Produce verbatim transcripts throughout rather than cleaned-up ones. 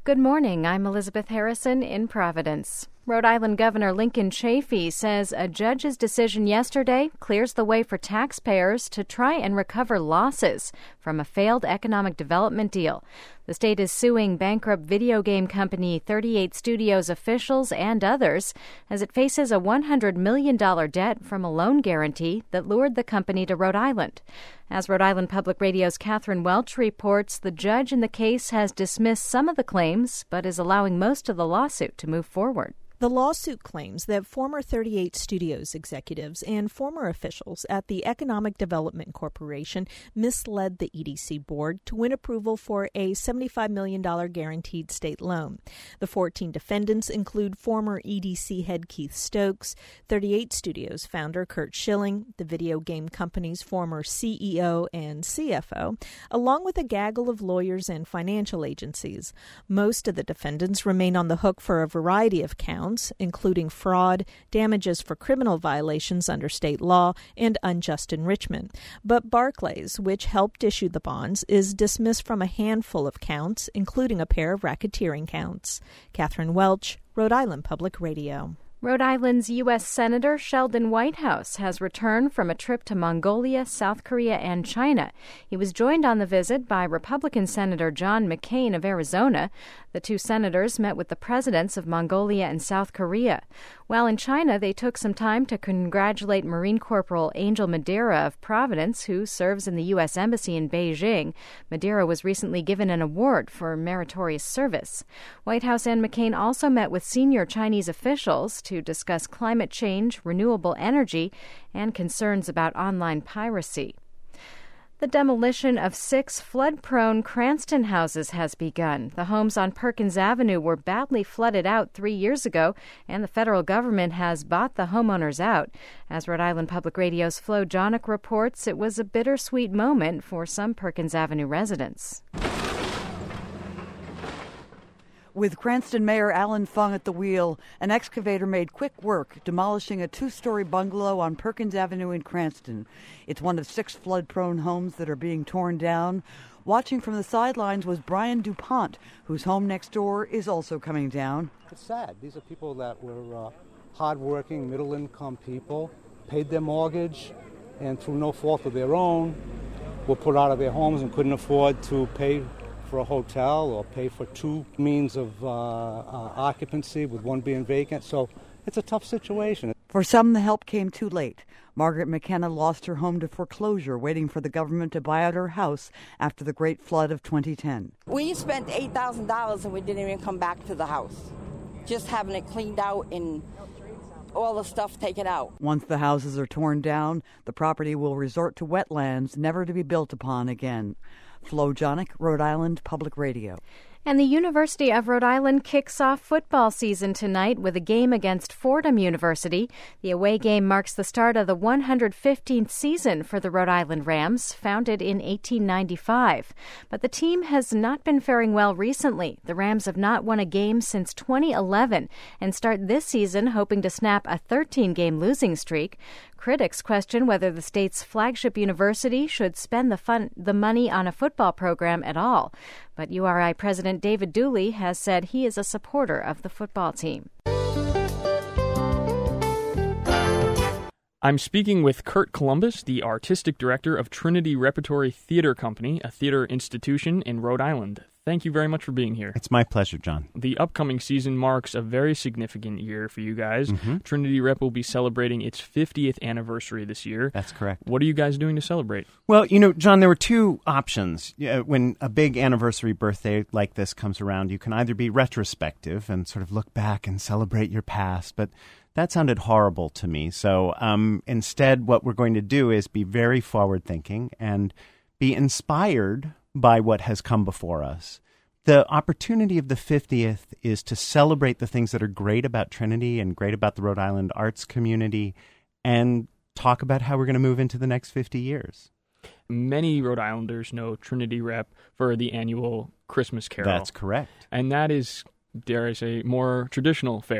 Good morning. I'm Elizabeth Harrison in Providence. Rhode Island Governor Lincoln Chafee says a judge's decision yesterday clears the way for taxpayers to try and recover losses from a failed economic development deal. The state is suing bankrupt video game company thirty-eight Studios officials and others as it faces a one hundred million dollars debt from a loan guarantee that lured the company to Rhode Island. As Rhode Island Public Radio's Catherine Welch reports, the judge in the case has dismissed some of the claims but is allowing most of the lawsuit to move forward. The lawsuit claims that former thirty-eight Studios executives and former officials at the Economic Development Corporation misled the E D C board to win approval for a seventy-five million dollars guaranteed state loan. The fourteen defendants include former E D C head Keith Stokes, thirty-eight Studios founder Curt Schilling, the video game company's former C E O and C F O, along with a gaggle of lawyers and financial agencies. Most of the defendants remain on the hook for a variety of counts, including fraud, damages for criminal violations under state law, and unjust enrichment. But Barclays, which helped issue the bonds, is dismissed from a handful of counts, including a pair of racketeering counts. Catherine Welch, Rhode Island Public Radio. Rhode Island's U S Senator Sheldon Whitehouse has returned from a trip to Mongolia, South Korea, and China. He was joined on the visit by Republican Senator John McCain of Arizona. The two senators met with the presidents of Mongolia and South Korea. While in China, they took some time to congratulate Marine Corporal Angel Madeira of Providence, who serves in the U S Embassy in Beijing. Madeira was recently given an award for meritorious service. Whitehouse and McCain also met with senior Chinese officials to to discuss climate change, renewable energy, and concerns about online piracy. The demolition of six flood-prone Cranston houses has begun. The homes on Perkins Avenue were badly flooded out three years ago, and the federal government has bought the homeowners out. As Rhode Island Public Radio's Flo Jonick reports, it was a bittersweet moment for some Perkins Avenue residents. With Cranston Mayor Alan Fung at the wheel, an excavator made quick work demolishing a two-story bungalow on Perkins Avenue in Cranston. It's one of six flood-prone homes that are being torn down. Watching from the sidelines was Brian DuPont, whose home next door is also coming down. It's sad. These are people that were uh, hard-working, middle-income people, paid their mortgage, and through no fault of their own, were put out of their homes and couldn't afford to pay for a hotel or pay for two means of uh, uh, occupancy, with one being vacant. So it's a tough situation. For some, the help came too late. Margaret McKenna lost her home to foreclosure, waiting for the government to buy out her house after the great flood of twenty ten. We spent eight thousand dollars and we didn't even come back to the house. Just having it cleaned out and all the stuff taken out. Once the houses are torn down, the property will resort to wetlands, never to be built upon again. Flo Jonick, Rhode Island Public Radio. And the University of Rhode Island kicks off football season tonight with a game against Fordham University. The away game marks the start of the one hundred fifteenth season for the Rhode Island Rams, founded in eighteen ninety-five. But the team has not been faring well recently. The Rams have not won a game since twenty eleven and start this season hoping to snap a thirteen-game losing streak. Critics question whether the state's flagship university should spend the fun, the money on a football program at all. But U R I President David Dooley has said he is a supporter of the football team. I'm speaking with Kurt Columbus, the artistic director of Trinity Repertory Theater Company, a theater institution in Rhode Island. Thank you very much for being here. It's my pleasure, John. The upcoming season marks a very significant year for you guys. Mm-hmm. Trinity Rep will be celebrating its fiftieth anniversary this year. That's correct. What are you guys doing to celebrate? Well, you know, John, there were two options. When a big anniversary birthday like this comes around, you can either be retrospective and sort of look back and celebrate your past, but that sounded horrible to me. So um, instead, what we're going to do is be very forward-thinking and be inspired by what has come before us. The opportunity of the fiftieth is to celebrate the things that are great about Trinity and great about the Rhode Island arts community and talk about how we're going to move into the next fifty years. Many Rhode Islanders know Trinity Rep for the annual Christmas Carol. That's correct. And that is, dare I say, more traditional fare.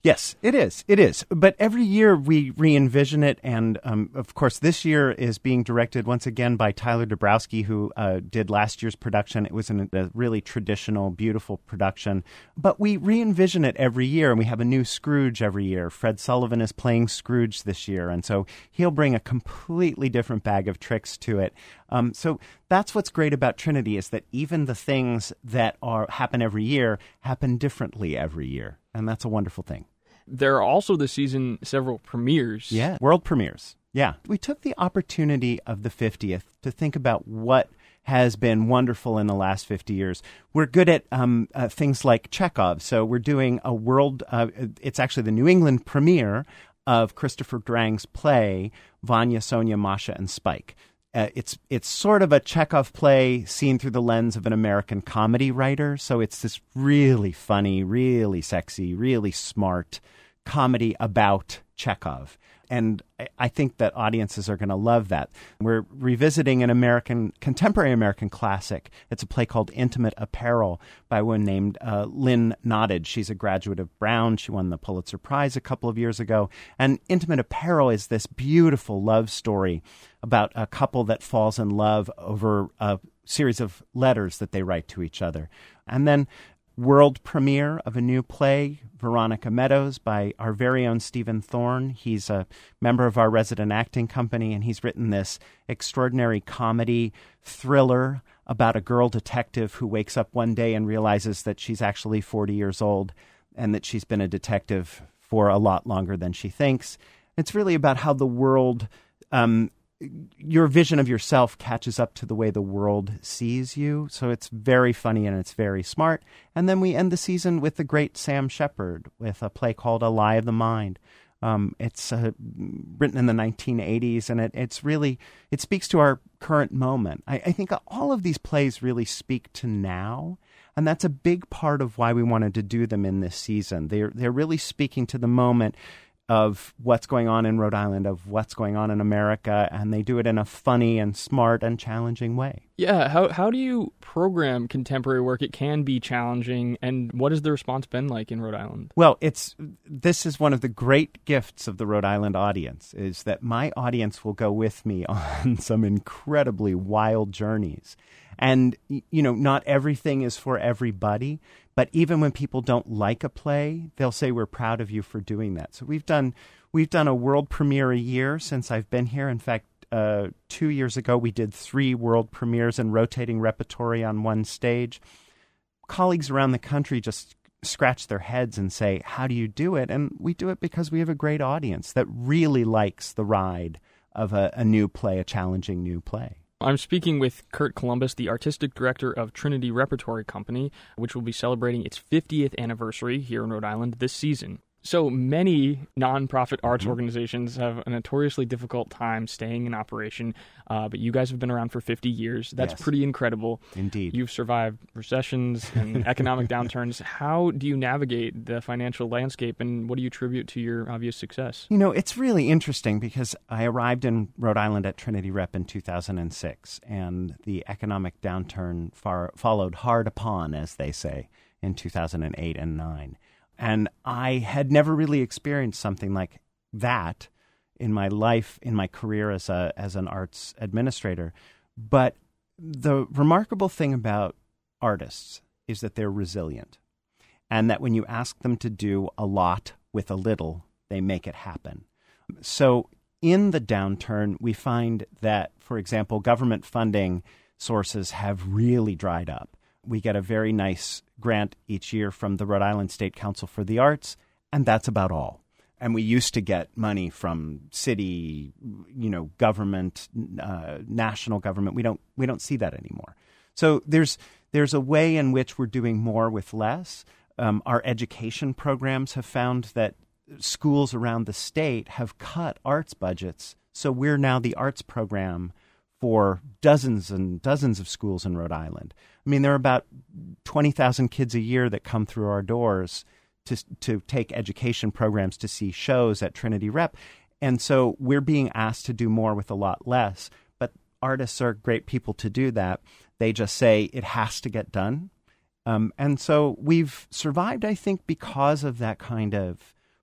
Yes, it is. It is. But every year we re-envision it. And, um, of course, this year is being directed once again by Tyler Dabrowski, who uh, did last year's production. It was an, a really traditional, beautiful production. But we re-envision it every year, and we have a new Scrooge every year. Fred Sullivan is playing Scrooge this year, and so he'll bring a completely different bag of tricks to it. Um, so that's what's great about Trinity, is that even the things that are happen every year happen differently every year. And that's a wonderful thing. There are also this season several premieres. Yeah, world premieres. Yeah. We took the opportunity of the fiftieth to think about what has been wonderful in the last fifty years. We're good at um, uh, things like Chekhov. So we're doing a world, uh, it's actually the New England premiere of Christopher Durang's play, Vanya, Sonia, Masha, and Spike. Uh, it's it's sort of a Chekhov play seen through the lens of an American comedy writer. So it's this really funny, really sexy, really smart comedy about Chekhov. And I think that audiences are going to love that. We're revisiting an American, contemporary American classic. It's a play called Intimate Apparel by one named uh, Lynn Nottage. She's a graduate of Brown. She won the Pulitzer Prize a couple of years ago. And Intimate Apparel is this beautiful love story about a couple that falls in love over a series of letters that they write to each other. And then world premiere of a new play, Veronica Meadows, by our very own Stephen Thorne. He's a member of our resident acting company, and he's written this extraordinary comedy thriller about a girl detective who wakes up one day and realizes that she's actually forty years old and that she's been a detective for a lot longer than she thinks. It's really about how the world, um, your vision of yourself catches up to the way the world sees you. So it's very funny and it's very smart. And then we end the season with the great Sam Shepard with a play called A Lie of the Mind. Um, it's uh, written in the nineteen eighties, and it, it's really, it speaks to our current moment. I, I think all of these plays really speak to now, and that's a big part of why we wanted to do them in this season. They're, they're really speaking to the moment of what's going on in Rhode Island, of what's going on in America, and they do it in a funny and smart and challenging way. Yeah, how how do you program contemporary work? It can be challenging, and what has the response been like in Rhode Island? Well, it's this is one of the great gifts of the Rhode Island audience, is that my audience will go with me on some incredibly wild journeys. And, you know, not everything is for everybody, but even when people don't like a play, they'll say, we're proud of you for doing that. So we've done we've done a world premiere a year since I've been here. In fact, uh, two years ago, we did three world premieres and rotating repertory on one stage. Colleagues around the country just scratch their heads and say, how do you do it? And we do it because we have a great audience that really likes the ride of a, a new play, a challenging new play. I'm speaking with Kurt Columbus, the artistic director of Trinity Repertory Company, which will be celebrating its fiftieth anniversary here in Rhode Island this season. So many nonprofit arts mm-hmm. organizations have a notoriously difficult time staying in operation, uh, but you guys have been around for fifty years. That's yes. pretty incredible. Indeed. You've survived recessions and economic downturns. How do you navigate the financial landscape, and what do you attribute to your obvious success? You know, it's really interesting because I arrived in Rhode Island at Trinity Rep in two thousand six, and the economic downturn far, followed hard upon, as they say, in two thousand eight and nine. And I had never really experienced something like that in my life, in my career as a as an arts administrator. But the remarkable thing about artists is that they're resilient, and that when you ask them to do a lot with a little, they make it happen. So in the downturn, we find that, for example, government funding sources have really dried up. We get a very nice grant each year from the Rhode Island State Council for the Arts, and that's about all. And we used to get money from city, you know, government, uh, national government. We don't we don't see that anymore. So there's there's a way in which we're doing more with less. Um, our education programs have found that schools around the state have cut arts budgets, so we're now the arts program for dozens and dozens of schools in Rhode Island. I mean, there are about twenty thousand kids a year that come through our doors to to take education programs, to see shows at Trinity Rep. And so we're being asked to do more with a lot less. But artists are great people to do that. They just say it has to get done. Um, and so we've survived, I think, because of that kind of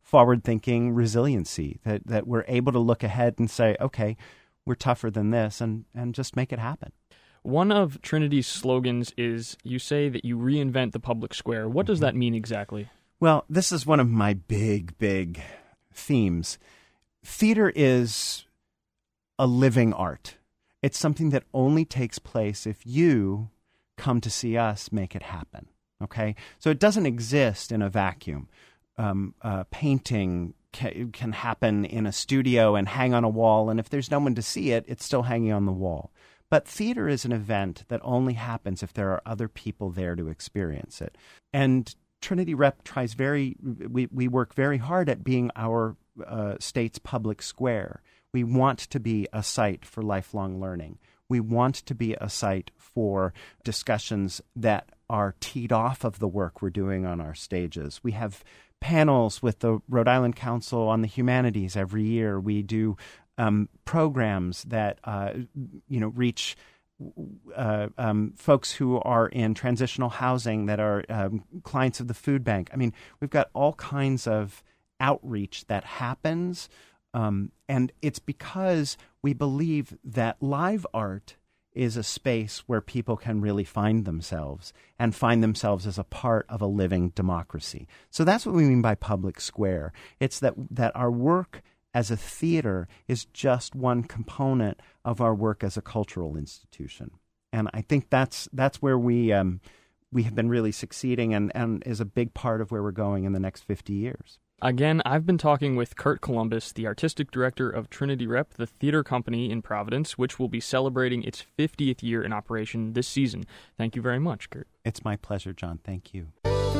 forward-thinking resiliency, that, that we're able to look ahead and say, okay, we're tougher than this, and, and just make it happen. One of Trinity's slogans is, you say that you reinvent the public square. What does that mean exactly? Well, this is one of my big, big themes. Theater is a living art. It's something that only takes place if you come to see us make it happen, okay? So it doesn't exist in a vacuum. Um, uh, painting ca- can happen in a studio and hang on a wall, and if there's no one to see it, it's still hanging on the wall. But theater is an event that only happens if there are other people there to experience it. And Trinity Rep tries very, we, we work very hard at being our uh, state's public square. We want to be a site for lifelong learning. We want to be a site for discussions that are teed off of the work we're doing on our stages. We have panels with the Rhode Island Council on the Humanities every year. We do um, programs that uh, you know reach uh, um, folks who are in transitional housing, that are um, clients of the food bank. I mean, we've got all kinds of outreach that happens. Um, and it's because we believe that live art is a space where people can really find themselves and find themselves as a part of a living democracy. So that's what we mean by public square. It's that that our work as a theater is just one component of our work as a cultural institution. And I think that's that's where we um, we have been really succeeding, and, and is a big part of where we're going in the next fifty years. Again, I've been talking with Kurt Columbus, the artistic director of Trinity Rep, the theater company in Providence, which will be celebrating its fiftieth year in operation this season. Thank you very much, Kurt. It's my pleasure, John. Thank you.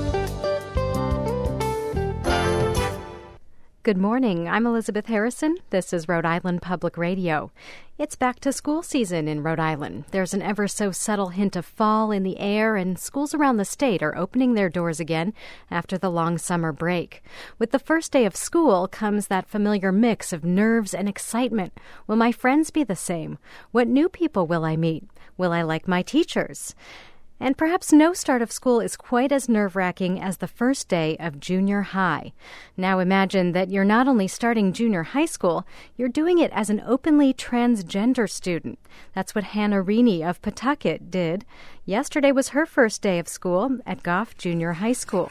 Good morning. I'm Elizabeth Harrison. This is Rhode Island Public Radio. It's back to school season in Rhode Island. There's an ever so subtle hint of fall in the air, and schools around the state are opening their doors again after the long summer break. With the first day of school comes that familiar mix of nerves and excitement. Will my friends be the same? What new people will I meet? Will I like my teachers? And perhaps no start of school is quite as nerve-wracking as the first day of junior high. Now imagine that you're not only starting junior high school, you're doing it as an openly transgender student. That's what Hannah Reaney of Pawtucket did. Yesterday was her first day of school at Goff Junior High School.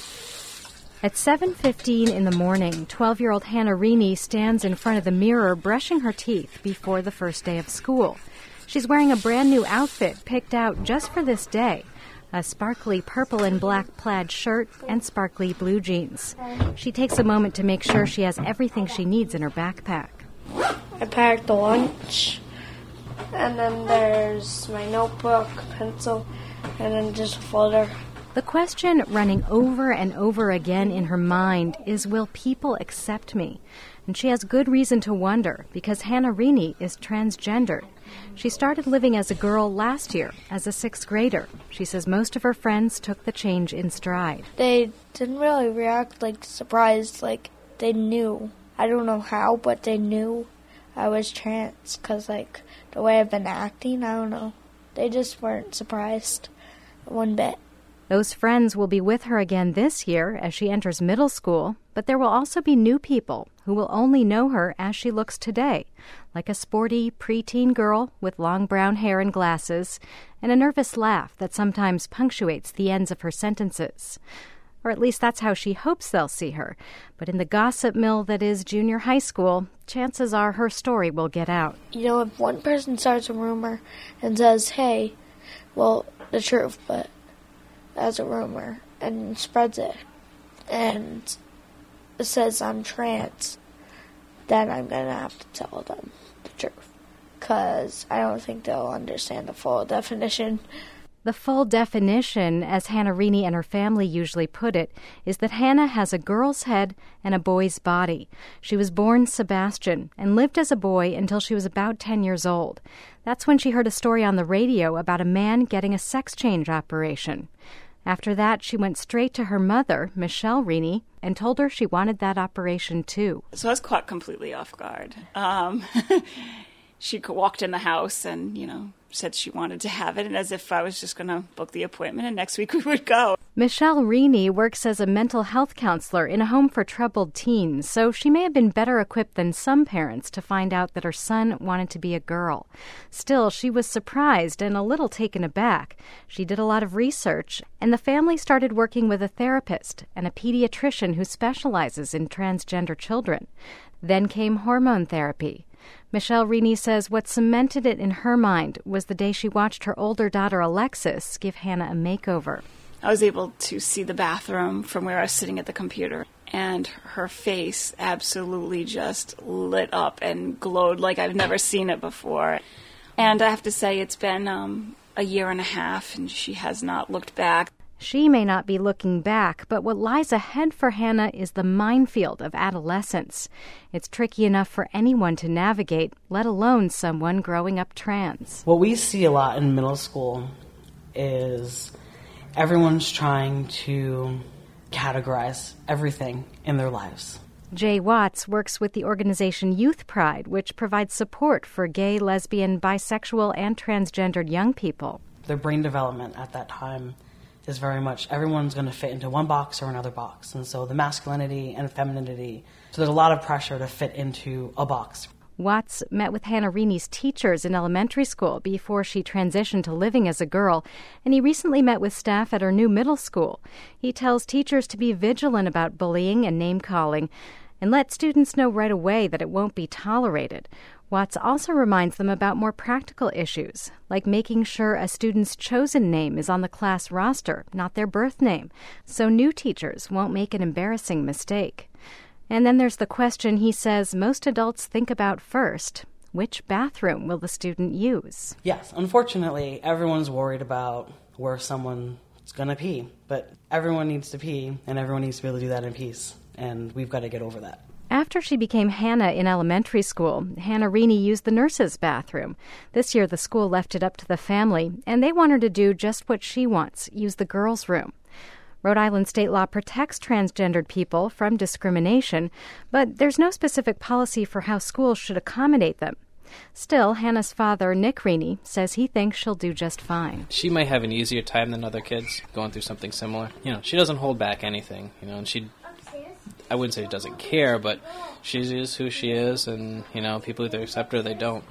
At seven fifteen in the morning, twelve-year-old Hannah Reaney stands in front of the mirror brushing her teeth before the first day of school. She's wearing a brand new outfit picked out just for this day, a sparkly purple and black plaid shirt and sparkly blue jeans. She takes a moment to make sure she has everything she needs in her backpack. I packed the lunch, and then there's my notebook, pencil, and then just a folder. The question running over and over again in her mind is, will people accept me? And she has good reason to wonder, because Hannah Reaney is transgendered. She started living as a girl last year, as a sixth grader. She says most of her friends took the change in stride. They didn't really react like surprised, like they knew. I don't know how, but they knew I was trans, because like the way I've been acting, I don't know. They just weren't surprised one bit. Those friends will be with her again this year as she enters middle school, but there will also be new people who will only know her as she looks today, like a sporty preteen girl with long brown hair and glasses, and a nervous laugh that sometimes punctuates the ends of her sentences. Or at least that's how she hopes they'll see her. But in the gossip mill that is junior high school, chances are her story will get out. You know, if one person starts a rumor and says, hey, well, the truth, but as a rumor, and spreads it, and it says I'm trans, then I'm going to have to tell them the truth, because I don't think they'll understand the full definition. The full definition, as Hannah Reaney and her family usually put it, is that Hannah has a girl's head and a boy's body. She was born Sebastian and lived as a boy until she was about ten years old. That's when she heard a story on the radio about a man getting a sex change operation. After that, she went straight to her mother, Michelle Reaney, and told her she wanted that operation too. So I was caught completely off guard. Um, she walked in the house and, you know, said she wanted to have it, and as if I was just going to book the appointment and next week we would go. Michelle Rini works as a mental health counselor in a home for troubled teens, so she may have been better equipped than some parents to find out that her son wanted to be a girl. Still, she was surprised and a little taken aback. She did a lot of research, and the family started working with a therapist and a pediatrician who specializes in transgender children. Then came hormone therapy. Michelle Rini says what cemented it in her mind was the day she watched her older daughter Alexis give Hannah a makeover. I was able to see the bathroom from where I was sitting at the computer, and her face absolutely just lit up and glowed like I've never seen it before. And I have to say, it's been um, a year and a half, and she has not looked back. She may not be looking back, but what lies ahead for Hannah is the minefield of adolescence. It's tricky enough for anyone to navigate, let alone someone growing up trans. What we see a lot in middle school is everyone's trying to categorize everything in their lives. Jay Watts works with the organization Youth Pride, which provides support for gay, lesbian, bisexual, and transgendered young people. Their brain development at that time is very much everyone's going to fit into one box or another box. And so the masculinity and femininity, so there's a lot of pressure to fit into a box. Watts met with Hannah Rini's teachers in elementary school before she transitioned to living as a girl, and he recently met with staff at her new middle school. He tells teachers to be vigilant about bullying and name-calling and let students know right away that it won't be tolerated. Watts also reminds them about more practical issues, like making sure a student's chosen name is on the class roster, not their birth name, so new teachers won't make an embarrassing mistake. And then there's the question he says most adults think about first. Which bathroom will the student use? Yes, unfortunately, everyone's worried about where someone's going to pee. But everyone needs to pee, and everyone needs to be able to do that in peace. And we've got to get over that. After she became Hannah in elementary school, Hannah Rini used the nurse's bathroom. This year, the school left it up to the family, and they want her to do just what she wants, use the girls' room. Rhode Island state law protects transgendered people from discrimination, but there's no specific policy for how schools should accommodate them. Still, Hannah's father, Nick Rini, says he thinks she'll do just fine. She might have an easier time than other kids going through something similar. You know, she doesn't hold back anything, you know, and she, I wouldn't say she doesn't care, but she is who she is, and, you know, people either accept her or they don't.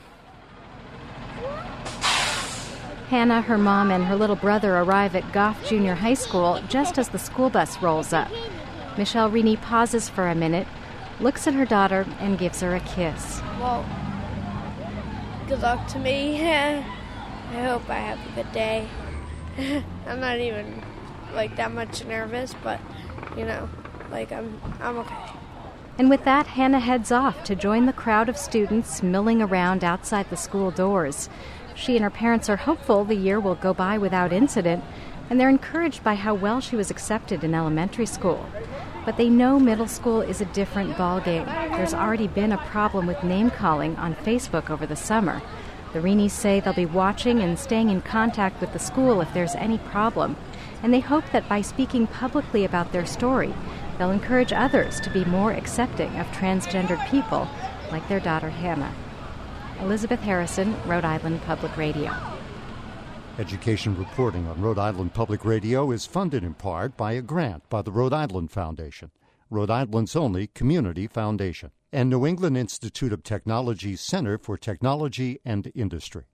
Hannah, her mom, and her little brother arrive at Goff Junior High School just as the school bus rolls up. Michelle Rini pauses for a minute, looks at her daughter, and gives her a kiss. Well, good luck to me. I hope I have a good day. I'm not even, like, that much nervous, but, you know, like, I'm, I'm okay. And with that, Hannah heads off to join the crowd of students milling around outside the school doors. She and her parents are hopeful the year will go by without incident, and they're encouraged by how well she was accepted in elementary school. But they know middle school is a different ballgame. There's already been a problem with name-calling on Facebook over the summer. The Rinis say they'll be watching and staying in contact with the school if there's any problem, and they hope that by speaking publicly about their story, they'll encourage others to be more accepting of transgendered people like their daughter Hannah. Elizabeth Harrison, Rhode Island Public Radio. Education reporting on Rhode Island Public Radio is funded in part by a grant by the Rhode Island Foundation, Rhode Island's only community foundation, and New England Institute of Technology's Center for Technology and Industry.